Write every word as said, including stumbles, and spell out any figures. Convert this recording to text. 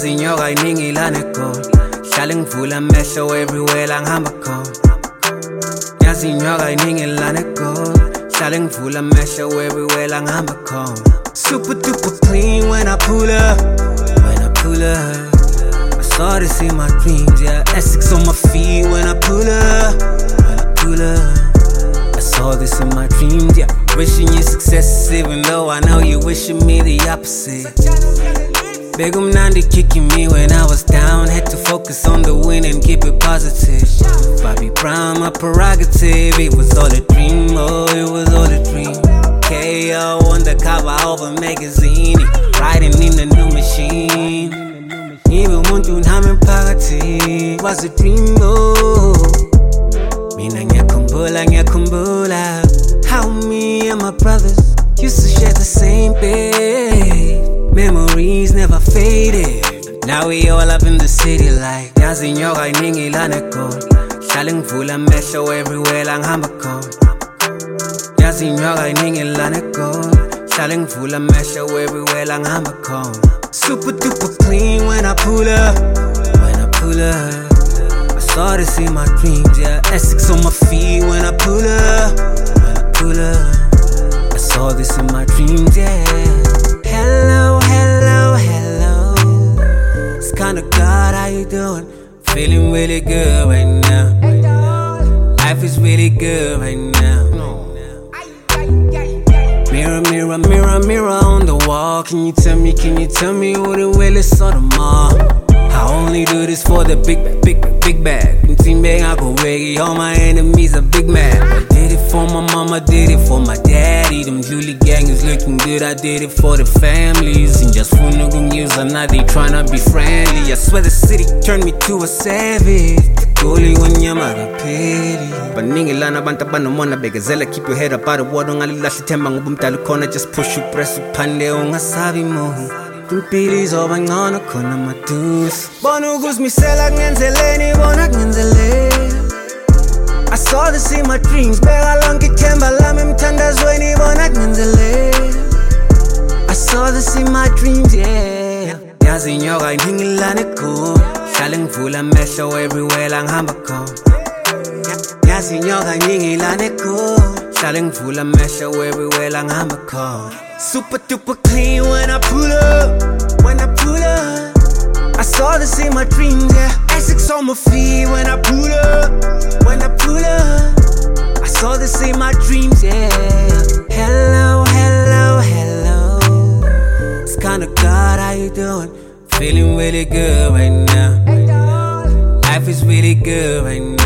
Yazi nyoka iningi lana gold Hlale ngivula amehlo everywhere la ngihamba khona Yazi nyoka iningi lana gold Hlale ngivula amehlo everywhere la ngihamba khona Super duper clean when I pull up When I pull up I saw this in my dreams, yeah Essex on my feet when I pull up When I pull up I saw this in my dreams, yeah Wishing you success even though I know you wishing me the opposite Big Nandi kicking me when I was down Had to focus on the win and keep it positive Bobby Brown, my prerogative It was all a dream, oh it was all a dream K O on the cover of a magazine Riding in a new machine Even muntu nami mphakathi Was a dream, oh Mina ngiyakhumbula, ngiyakhumbula How me and my brothers Used to share the same bed Memories never faded Now we all up in the city like Yazi nyoka iningi lana gold Hlale ngivula amehlo everywhere la ngihamba khona Yazi nyoka iningi lana gold Hlale ngivula amehlo everywhere la ngihamba khona Super duper clean when I pull up When I pull up I saw this in my dreams, yeah Essex on my feet when I pull up When I pull up I saw this in my dreams, yeah Hello, hello, hello It's kinda God, how you doing? Feeling really good right now Life is really good right now Mirror, mirror, mirror, mirror on the wall Can you tell me, can you tell me who the realest of them all? I only do this for the big bag, big bag, big bag In team bag, I go reggae, all my enemies are big mad I did it for my mama, did it for my daddy Them Julie gang is looking good, I did it for the families And just for nigga news, I'm not they tryna be friendly I swear the city turned me to a savage Goli when you're mother pity Baningi lana banta banomona begazela Keep your head up out of water, ngalilahli themba ngubumdala khona Just push you, press uphande, ungasabi mo Impili zoba ngcono khona maduze Bona ukuzimisela kungenzeleni bona kungenzeleni I saw this in my dreams Beka lonke ithemba lami emthandazweni bona kungenzeleni I saw this in my dreams, yeah Yazi nyoka iningi lana gold Hlale ngivula amehlo everywhere la ngihamba khona Yazi nyoka iningi lana gold Hlale ngivula amehlo everywhere la ngihamba khona Super duper clean when I pull up When I pull up I saw this in my dreams, yeah Essex on my feet when I pull up When I pull up I saw this in my dreams, yeah Hello, hello, hello It's kinda God, how you doing? Feeling really good right now Life is really good right now